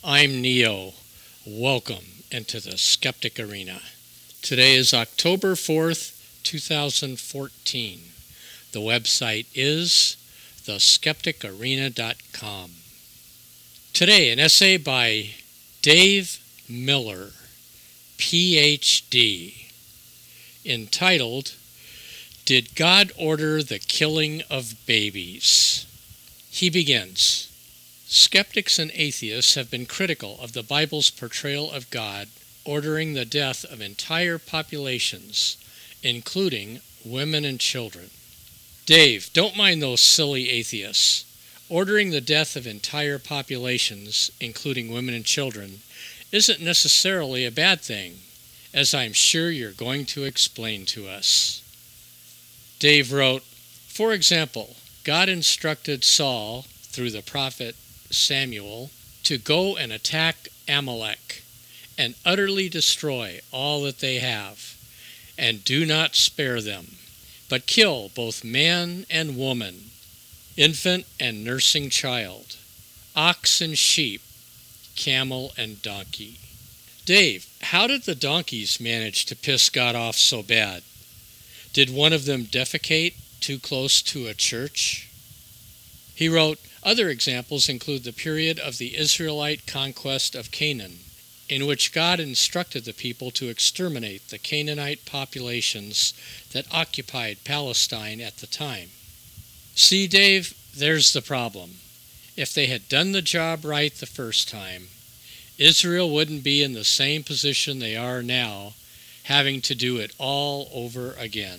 I'm Neo. Welcome into the Skeptic Arena. Today is October 4th, 2014. The website is theskepticarena.com. Today, an essay by Dave Miller, Ph.D., entitled, Did God Order the Killing of Babies? He begins, Skeptics and atheists have been critical of the Bible's portrayal of God ordering the death of entire populations, including women and children. Dave, don't mind those silly atheists. Ordering the death of entire populations, including women and children, isn't necessarily a bad thing, as I'm sure you're going to explain to us. Dave wrote, for example, God instructed Saul, through the prophet Samuel, to go and attack Amalek and utterly destroy all that they have, and do not spare them, but kill both man and woman, infant and nursing child, ox and sheep, camel and donkey. Dave, how did the donkeys manage to piss God off so bad? Did one of them defecate too close to a church? He wrote, other examples include the period of the Israelite conquest of Canaan, in which God instructed the people to exterminate the Canaanite populations that occupied Palestine at the time. See, Dave, there's the problem. If they had done the job right the first time, Israel wouldn't be in the same position they are now, having to do it all over again.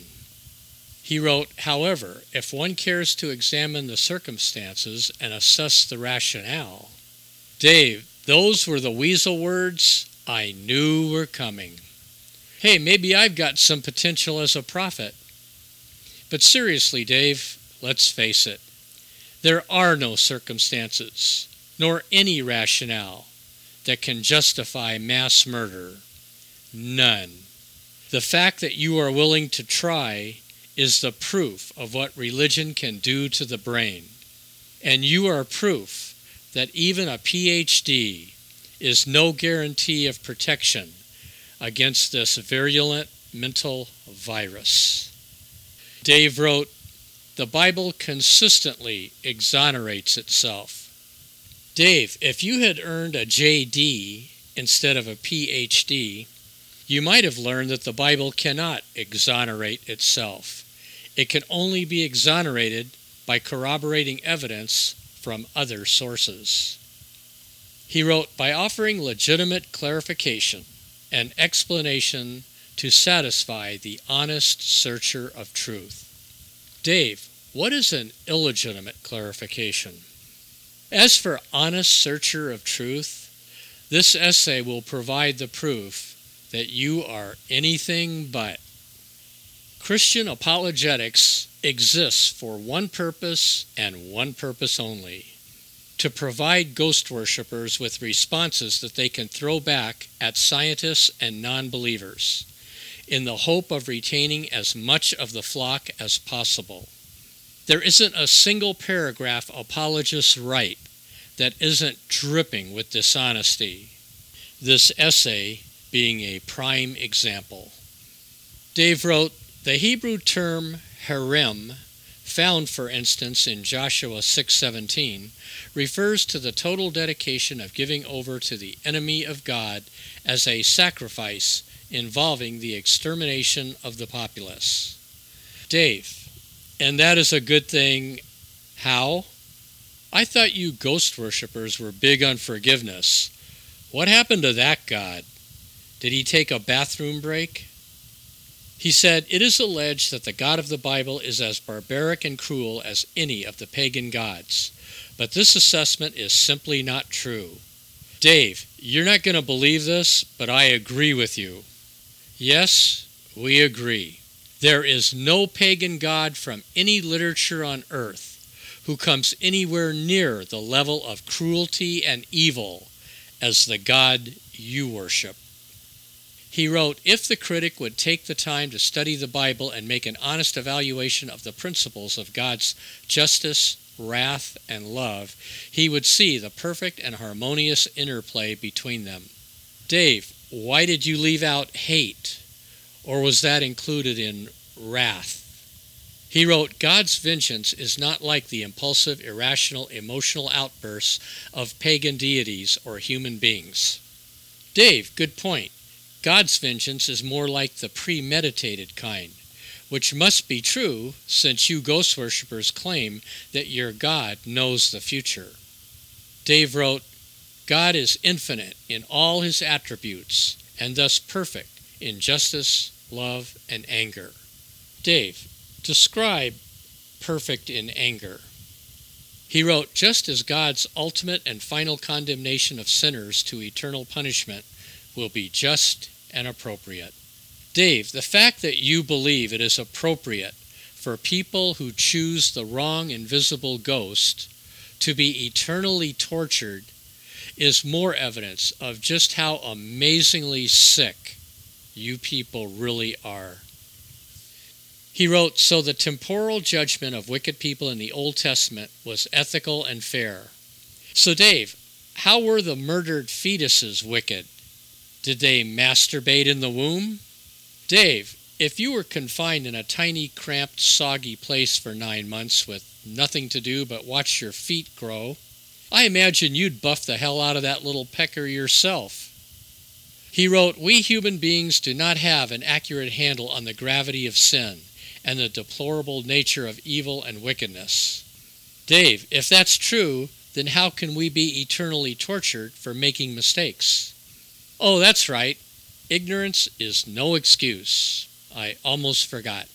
He wrote, however, if one cares to examine the circumstances and assess the rationale, Dave, those were the weasel words I knew were coming. Hey, maybe I've got some potential as a prophet. But seriously, Dave, let's face it. There are no circumstances, nor any rationale, that can justify mass murder. None. The fact that you are willing to try is the proof of what religion can do to the brain. And you are proof that even a Ph.D. is no guarantee of protection against this virulent mental virus. Dave wrote, the Bible consistently exonerates itself. Dave, if you had earned a J.D. instead of a Ph.D., you might have learned that the Bible cannot exonerate itself. It can only be exonerated by corroborating evidence from other sources. He wrote, by offering legitimate clarification and explanation to satisfy the honest searcher of truth. Dave, what is an illegitimate clarification? As for honest searcher of truth, this essay will provide the proof that you are anything but. Christian apologetics exists for one purpose and one purpose only: to provide ghost worshippers with responses that they can throw back at scientists and non-believers, in the hope of retaining as much of the flock as possible. There isn't a single paragraph apologists write that isn't dripping with dishonesty, this essay being a prime example. Dave wrote, the Hebrew term harem, found for instance in Joshua 6:17, refers to the total dedication of giving over to the enemy of God as a sacrifice involving the extermination of the populace. Dave, and that is a good thing. How? I thought you ghost worshippers were big on forgiveness. What happened to that God? Did he take a bathroom break? He said, it is alleged that the God of the Bible is as barbaric and cruel as any of the pagan gods, but this assessment is simply not true. Dave, you're not going to believe this, but I agree with you. Yes, we agree. There is no pagan god from any literature on earth who comes anywhere near the level of cruelty and evil as the God you worship. He wrote, if the critic would take the time to study the Bible and make an honest evaluation of the principles of God's justice, wrath, and love, he would see the perfect and harmonious interplay between them. Dave, why did you leave out hate? Or was that included in wrath? He wrote, God's vengeance is not like the impulsive, irrational, emotional outbursts of pagan deities or human beings. Dave, good point. God's vengeance is more like the premeditated kind, which must be true since you ghost worshippers claim that your God knows the future. Dave wrote, God is infinite in all his attributes and thus perfect in justice, love, and anger. Dave, describe perfect in anger. He wrote, just as God's ultimate and final condemnation of sinners to eternal punishment will be just and appropriate. Dave, the fact that you believe it is appropriate for people who choose the wrong invisible ghost to be eternally tortured is more evidence of just how amazingly sick you people really are. He wrote, so the temporal judgment of wicked people in the Old Testament was ethical and fair. So Dave, how were the murdered fetuses wicked? Did they masturbate in the womb? Dave, if you were confined in a tiny, cramped, soggy place for 9 months with nothing to do but watch your feet grow, I imagine you'd buff the hell out of that little pecker yourself. He wrote, we human beings do not have an accurate handle on the gravity of sin and the deplorable nature of evil and wickedness. Dave, if that's true, then how can we be eternally tortured for making mistakes? Oh, that's right. Ignorance is no excuse. I almost forgot.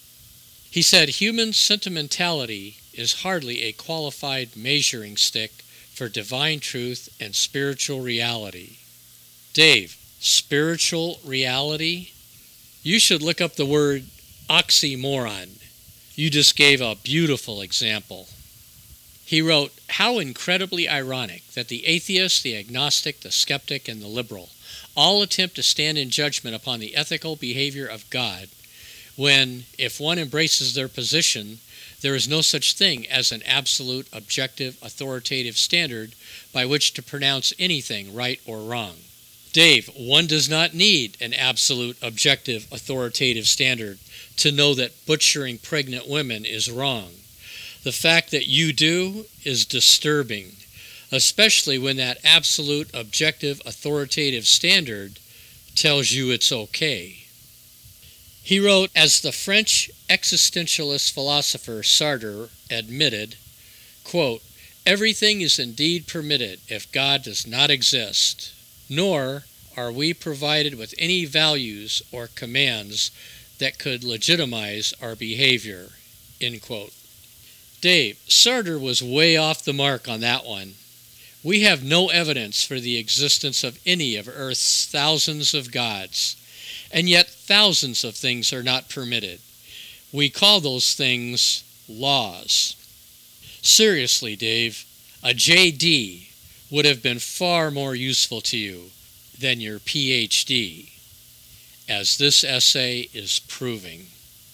He said human sentimentality is hardly a qualified measuring stick for divine truth and spiritual reality. Dave, spiritual reality? You should look up the word oxymoron. You just gave a beautiful example. He wrote, how incredibly ironic that the atheist, the agnostic, the skeptic, and the liberal all attempt to stand in judgment upon the ethical behavior of God, when, if one embraces their position, there is no such thing as an absolute, objective, authoritative standard by which to pronounce anything right or wrong. Dave, one does not need an absolute, objective, authoritative standard to know that butchering pregnant women is wrong. The fact that you do is disturbing, especially when that absolute, objective, authoritative standard tells you it's okay. He wrote, as the French existentialist philosopher Sartre admitted, quote, everything is indeed permitted if God does not exist, nor are we provided with any values or commands that could legitimize our behavior, end quote. Dave, Sartre was way off the mark on that one. We have no evidence for the existence of any of Earth's thousands of gods, and yet thousands of things are not permitted. We call those things laws. Seriously, Dave, a JD would have been far more useful to you than your PhD, as this essay is proving.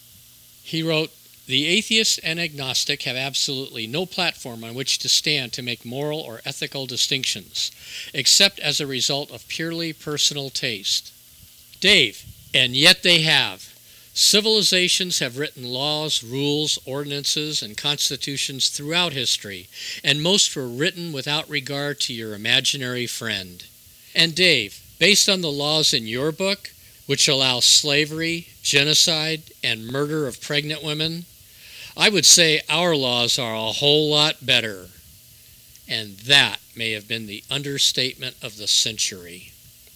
He wrote, the atheist and agnostic have absolutely no platform on which to stand to make moral or ethical distinctions, except as a result of purely personal taste. Dave, and yet they have. Civilizations have written laws, rules, ordinances, and constitutions throughout history, and most were written without regard to your imaginary friend. And Dave, based on the laws in your book, which allow slavery, genocide, and murder of pregnant women, I would say our laws are a whole lot better. And that may have been the understatement of the century.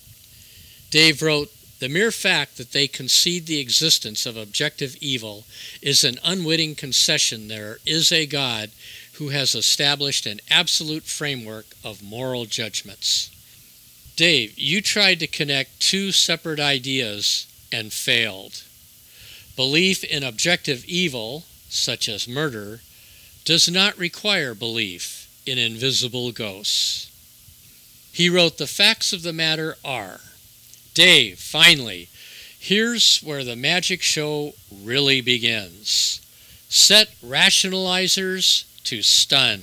Dave wrote, the mere fact that they concede the existence of objective evil is an unwitting concession there is a God who has established an absolute framework of moral judgments. Dave, you tried to connect two separate ideas and failed. Belief in objective evil, such as murder, does not require belief in invisible ghosts. He wrote, the facts of the matter are. Dave, finally, here's where the magic show really begins. Set rationalizers to stun.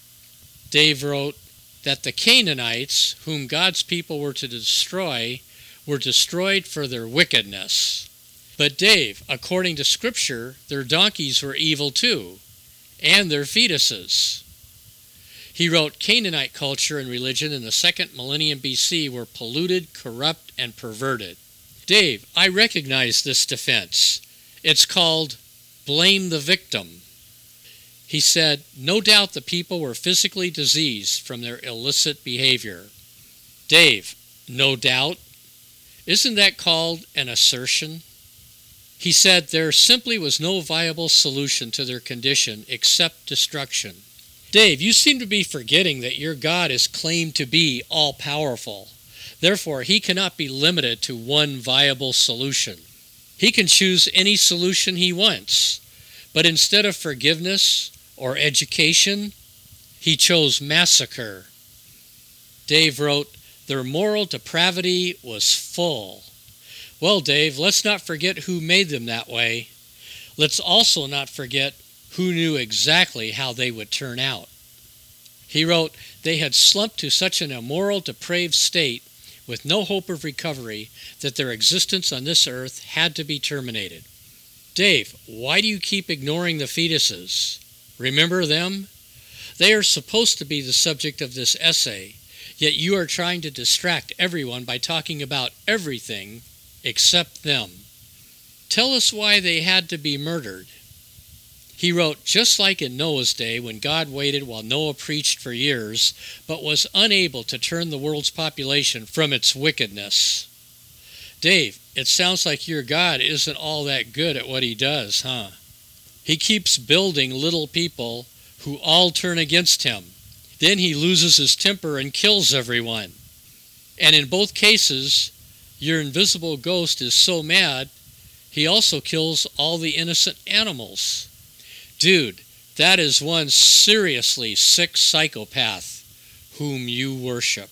Dave wrote that the Canaanites, whom God's people were to destroy, were destroyed for their wickedness. But Dave, according to Scripture, their donkeys were evil too, and their fetuses. He wrote Canaanite culture and religion in the 2nd millennium BC were polluted, corrupt, and perverted. Dave, I recognize this defense. It's called blame the victim. He said, no doubt the people were physically diseased from their illicit behavior. Dave, no doubt? Isn't that called an assertion? He said there simply was no viable solution to their condition except destruction. Dave, you seem to be forgetting that your God is claimed to be all-powerful. Therefore, he cannot be limited to one viable solution. He can choose any solution he wants. But instead of forgiveness or education, he chose massacre. Dave wrote, their moral depravity was full. Well, Dave, let's not forget who made them that way. Let's also not forget who knew exactly how they would turn out. He wrote, they had slumped to such an immoral, depraved state with no hope of recovery that their existence on this earth had to be terminated. Dave, why do you keep ignoring the fetuses? Remember them? They are supposed to be the subject of this essay, yet you are trying to distract everyone by talking about everything except them. Tell us why they had to be murdered. He wrote, just like in Noah's day when God waited while Noah preached for years, but was unable to turn the world's population from its wickedness. Dave, it sounds like your God isn't all that good at what he does, huh? He keeps building little people who all turn against him. Then he loses his temper and kills everyone. And in both cases, your invisible ghost is so mad, he also kills all the innocent animals. Dude, that is one seriously sick psychopath whom you worship.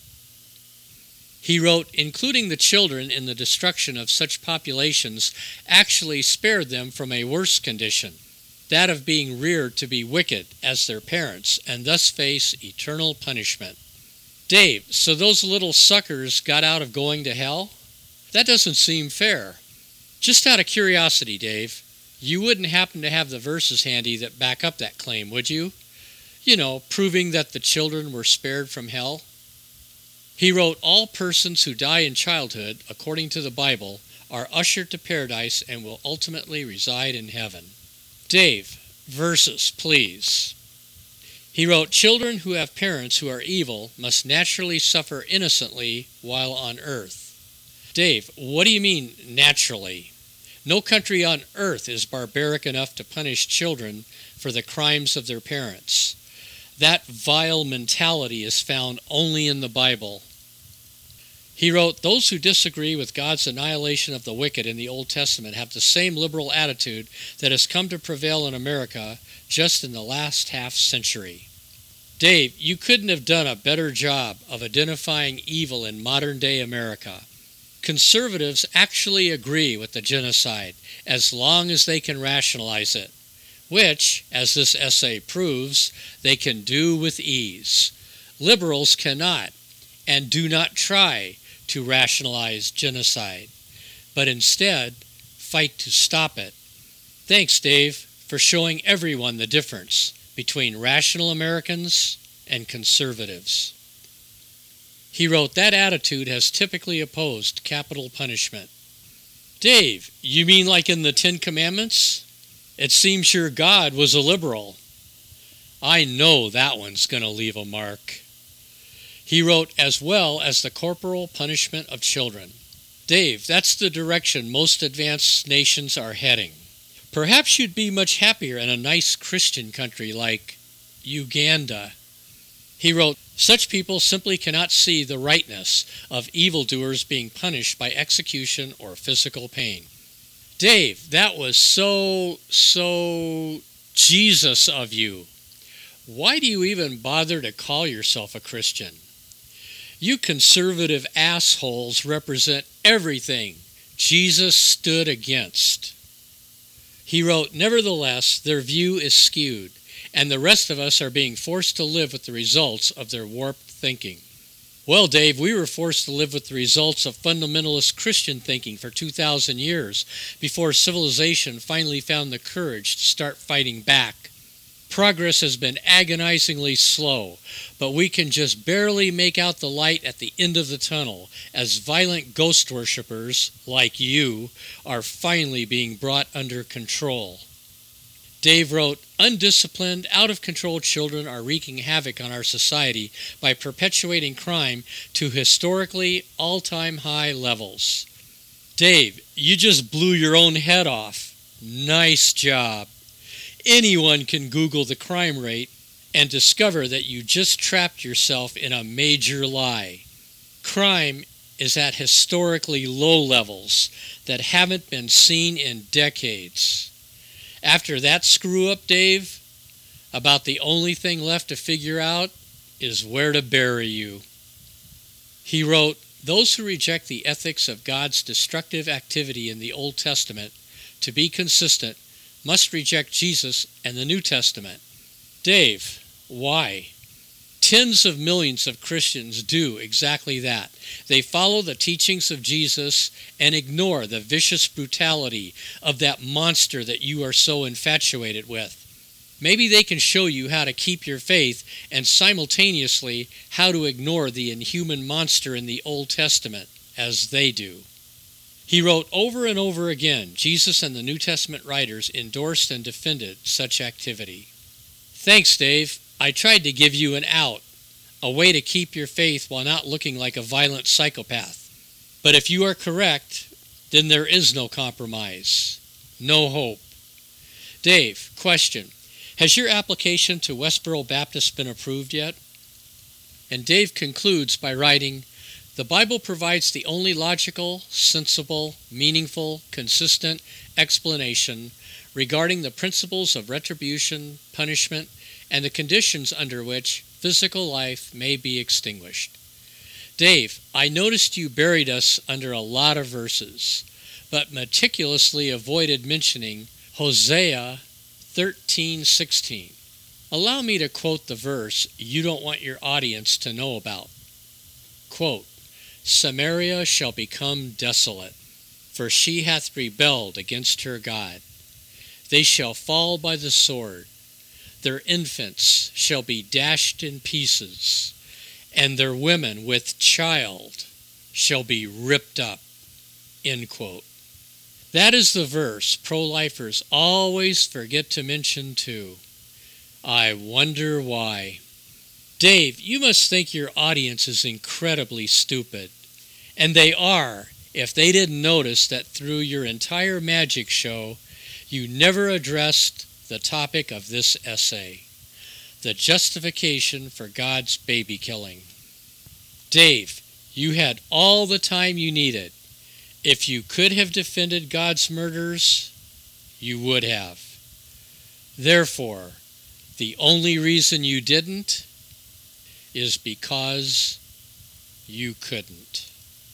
He wrote, including the children in the destruction of such populations actually spared them from a worse condition, that of being reared to be wicked as their parents and thus face eternal punishment. Dave, so those little suckers got out of going to hell? That doesn't seem fair. Just out of curiosity, Dave, you wouldn't happen to have the verses handy that back up that claim, would you? You know, proving that the children were spared from hell. He wrote, all persons who die in childhood, according to the Bible, are ushered to paradise and will ultimately reside in heaven. Dave, verses, please. He wrote, children who have parents who are evil must naturally suffer innocently while on earth. Dave, what do you mean, naturally? No country on earth is barbaric enough to punish children for the crimes of their parents. That vile mentality is found only in the Bible. He wrote, those who disagree with God's annihilation of the wicked in the Old Testament have the same liberal attitude that has come to prevail in America just in the last half century. Dave, you couldn't have done a better job of identifying evil in modern-day America. Conservatives actually agree with the genocide as long as they can rationalize it, which, as this essay proves, they can do with ease. Liberals cannot and do not try to rationalize genocide, but instead fight to stop it. Thanks, Dave, for showing everyone the difference between rational Americans and conservatives. He wrote, that attitude has typically opposed capital punishment. Dave, you mean like in the Ten Commandments? It seems your God was a liberal. I know that one's going to leave a mark. He wrote, as well as the corporal punishment of children. Dave, that's the direction most advanced nations are heading. Perhaps you'd be much happier in a nice Christian country like Uganda. He wrote, such people simply cannot see the rightness of evildoers being punished by execution or physical pain. Dave, that was so Jesus of you. Why do you even bother to call yourself a Christian? You conservative assholes represent everything Jesus stood against. He wrote, nevertheless, their view is skewed, and the rest of us are being forced to live with the results of their warped thinking. Well, Dave, we were forced to live with the results of fundamentalist Christian thinking for 2,000 years before civilization finally found the courage to start fighting back. Progress has been agonizingly slow, but we can just barely make out the light at the end of the tunnel as violent ghost worshippers, like you, are finally being brought under control. Dave wrote, "Undisciplined, out-of-control children are wreaking havoc on our society by perpetuating crime to historically all-time high levels." Dave, you just blew your own head off. Nice job. Anyone can Google the crime rate and discover that you just trapped yourself in a major lie. Crime is at historically low levels that haven't been seen in decades. After that screw-up, Dave, about the only thing left to figure out is where to bury you. He wrote, "Those who reject the ethics of God's destructive activity in the Old Testament, to be consistent, must reject Jesus and the New Testament." Dave, why? Tens of millions of Christians do exactly that. They follow the teachings of Jesus and ignore the vicious brutality of that monster that you are so infatuated with. Maybe they can show you how to keep your faith and simultaneously how to ignore the inhuman monster in the Old Testament, as they do. He wrote over and over again, Jesus and the New Testament writers endorsed and defended such activity. Thanks, Dave. I tried to give you an out, a way to keep your faith while not looking like a violent psychopath. But if you are correct, then there is no compromise, no hope. Dave, question. Has your application to Westboro Baptist been approved yet? And Dave concludes by writing, "The Bible provides the only logical, sensible, meaningful, consistent explanation regarding the principles of retribution, punishment, and the conditions under which physical life may be extinguished." Dave, I noticed you buried us under a lot of verses, but meticulously avoided mentioning Hosea 13:16. Allow me to quote the verse you don't want your audience to know about. Quote, "Samaria shall become desolate, for she hath rebelled against her God. They shall fall by the sword. Their infants shall be dashed in pieces, and their women with child shall be ripped up." End quote. That is the verse pro-lifers always forget to mention too. I wonder why. Dave, you must think your audience is incredibly stupid. And they are, if they didn't notice that through your entire magic show, you never addressed the topic of this essay, the justification for God's baby killing. Dave, you had all the time you needed. If you could have defended God's murders, you would have. Therefore, the only reason you didn't is because you couldn't.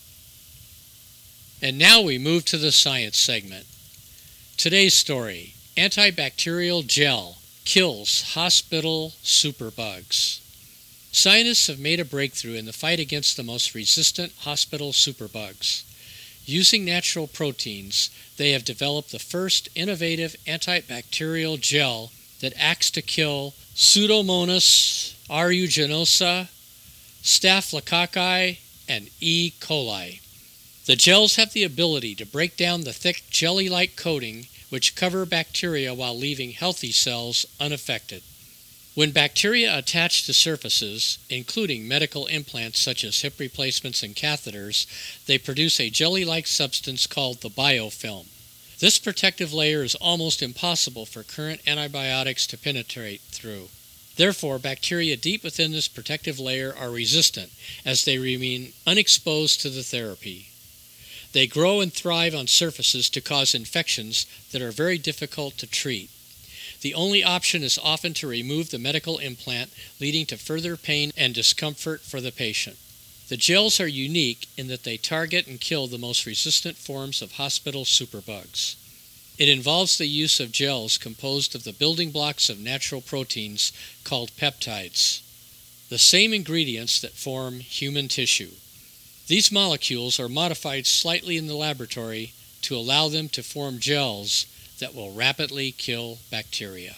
And now we move to the science segment. Today's story, antibacterial gel kills hospital superbugs. Scientists have made a breakthrough in the fight against the most resistant hospital superbugs. Using natural proteins, they have developed the first innovative antibacterial gel that acts to kill Pseudomonas aeruginosa, Staphylococcus, and E. coli. The gels have the ability to break down the thick jelly-like coating which cover bacteria while leaving healthy cells unaffected. When bacteria attach to surfaces, including medical implants such as hip replacements and catheters, they produce a jelly-like substance called the biofilm. This protective layer is almost impossible for current antibiotics to penetrate through. Therefore, bacteria deep within this protective layer are resistant, as they remain unexposed to the therapy. They grow and thrive on surfaces to cause infections that are very difficult to treat. The only option is often to remove the medical implant, leading to further pain and discomfort for the patient. The gels are unique in that they target and kill the most resistant forms of hospital superbugs. It involves the use of gels composed of the building blocks of natural proteins called peptides, the same ingredients that form human tissue. These molecules are modified slightly in the laboratory to allow them to form gels that will rapidly kill bacteria.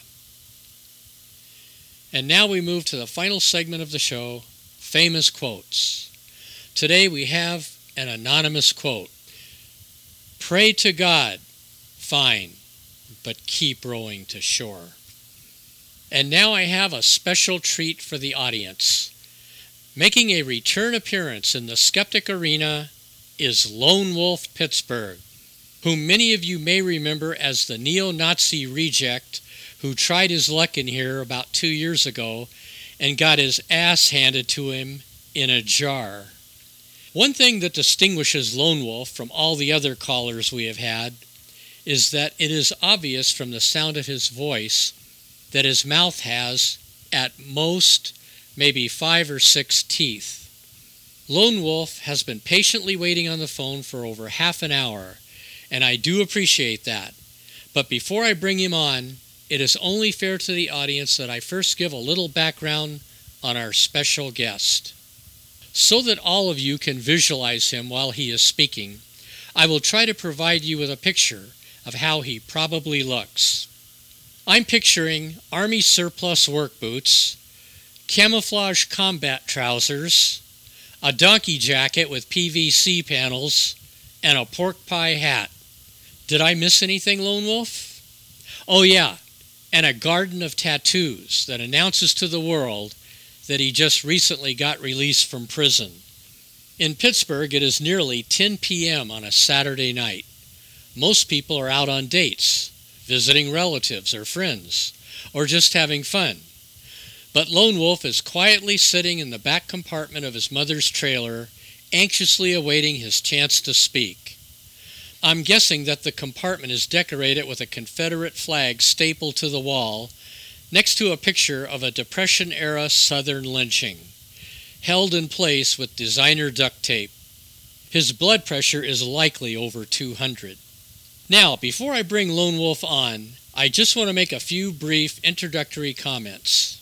And now we move to the final segment of the show, famous quotes. Today we have an anonymous quote. Pray to God. Fine, but keep rowing to shore. And now I have a special treat for the audience. Making a return appearance in the Skeptic Arena is Lone Wolf Pittsburgh, whom many of you may remember as the neo-Nazi reject who tried his luck in here about 2 years ago and got his ass handed to him in a jar. One thing that distinguishes Lone Wolf from all the other callers we have had is that it is obvious from the sound of his voice that his mouth has, at most, maybe 5 or 6 teeth. Lone Wolf has been patiently waiting on the phone for over half an hour, and I do appreciate that. But before I bring him on, it is only fair to the audience that I first give a little background on our special guest. So that all of you can visualize him while he is speaking, I will try to provide you with a picture of how he probably looks. I'm picturing Army surplus work boots, camouflage combat trousers, a donkey jacket with PVC panels, and a pork pie hat. Did I miss anything, Lone Wolf? Oh yeah, and a garden of tattoos that announces to the world that he just recently got released from prison. In Pittsburgh, it is nearly 10 p.m. on a Saturday night. Most people are out on dates, visiting relatives or friends, or just having fun. But Lone Wolf is quietly sitting in the back compartment of his mother's trailer, anxiously awaiting his chance to speak. I'm guessing that the compartment is decorated with a Confederate flag stapled to the wall, next to a picture of a Depression-era Southern lynching, held in place with designer duct tape. His blood pressure is likely over 200. Now, before I bring Lone Wolf on, I just want to make a few brief introductory comments.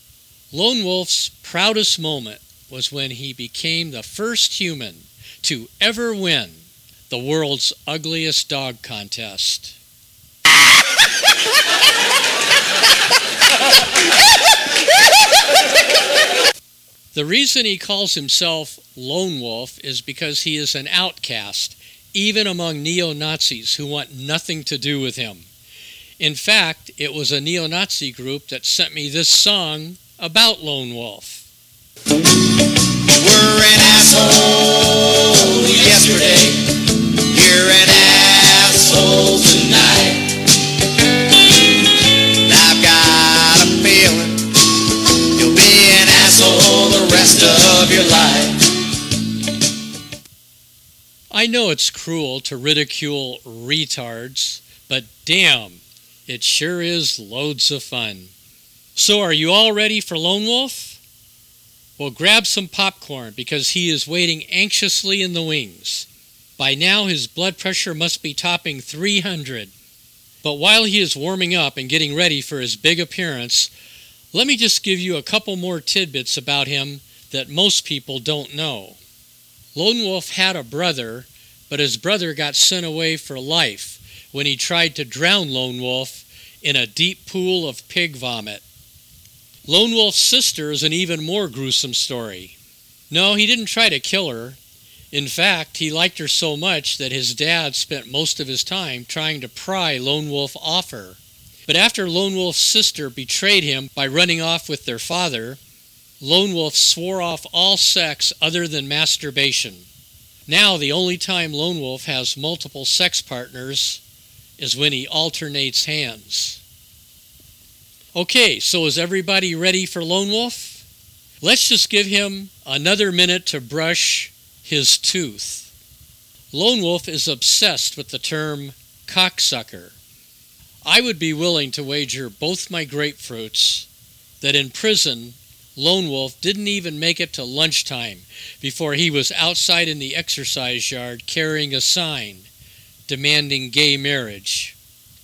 Lone Wolf's proudest moment was when he became the first human to ever win the world's ugliest dog contest. The reason he calls himself Lone Wolf is because he is an outcast, even among neo-Nazis who want nothing to do with him. In fact, it was a neo-Nazi group that sent me this song about Lone Wolf. You were an asshole yesterday. You're an asshole tonight. And I've got a feeling you'll be an asshole the rest of your life. I know it's cruel to ridicule retards, but damn, it sure is loads of fun. So are you all ready for Lone Wolf? Well, grab some popcorn because he is waiting anxiously in the wings. By now his blood pressure must be topping 300. But while he is warming up and getting ready for his big appearance, let me just give you a couple more tidbits about him that most people don't know. Lone Wolf had a brother, but his brother got sent away for life when he tried to drown Lone Wolf in a deep pool of pig vomit. Lone Wolf's sister is an even more gruesome story. No, he didn't try to kill her. In fact, he liked her so much that his dad spent most of his time trying to pry Lone Wolf off her. But after Lone Wolf's sister betrayed him by running off with their father, Lone Wolf swore off all sex other than masturbation. Now the only time Lone Wolf has multiple sex partners is when he alternates hands. Okay, so is everybody ready for Lone Wolf? Let's just give him another minute to brush his tooth. Lone Wolf is obsessed with the term cocksucker. I would be willing to wager both my grapefruits that in prison, Lone Wolf didn't even make it to lunchtime before he was outside in the exercise yard carrying a sign demanding gay marriage.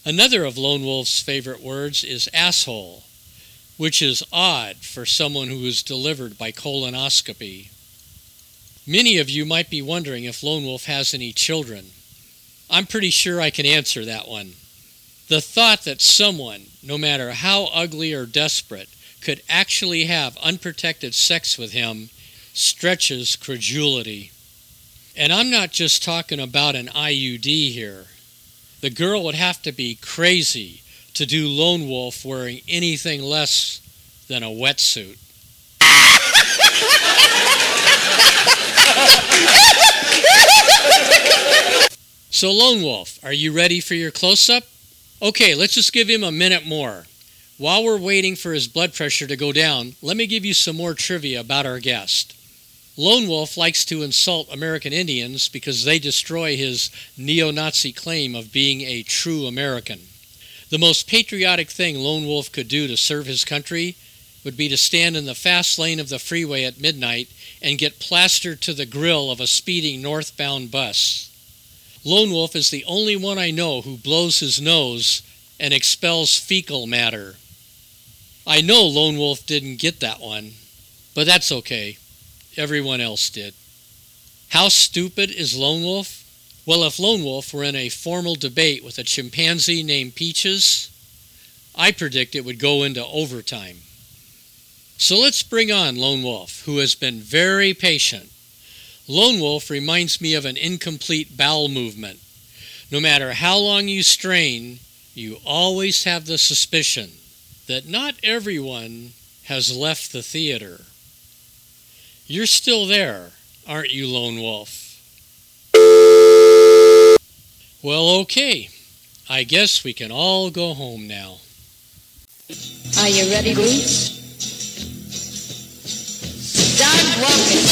Another of Lone Wolf's favorite words is asshole, which is odd for someone who is delivered by colonoscopy. Many of you might be wondering if Lone Wolf has any children. I'm pretty sure I can answer that one. The thought that someone, no matter how ugly or desperate, could actually have unprotected sex with him stretches credulity. And I'm not just talking about an IUD here. The girl would have to be crazy to do Lone Wolf wearing anything less than a wetsuit. So Lone Wolf, are you ready for your close-up? Okay, let's just give him a minute more. While we're waiting for his blood pressure to go down, let me give you some more trivia about our guest. Lone Wolf likes to insult American Indians because they destroy his neo-Nazi claim of being a true American. The most patriotic thing Lone Wolf could do to serve his country would be to stand in the fast lane of the freeway at midnight and get plastered to the grill of a speeding northbound bus. Lone Wolf is the only one I know who blows his nose and expels fecal matter. I know Lone Wolf didn't get that one, but that's okay. Everyone else did. How stupid is Lone Wolf? Well, if Lone Wolf were in a formal debate with a chimpanzee named Peaches, I predict it would go into overtime. So let's bring on Lone Wolf, who has been very patient. Lone Wolf reminds me of an incomplete bowel movement. No matter how long you strain, you always have the suspicion that not everyone has left the theater. You're still there, aren't you, Lone Wolf? Well, okay. I guess we can all go home now. Are you ready, Boots? Start walking.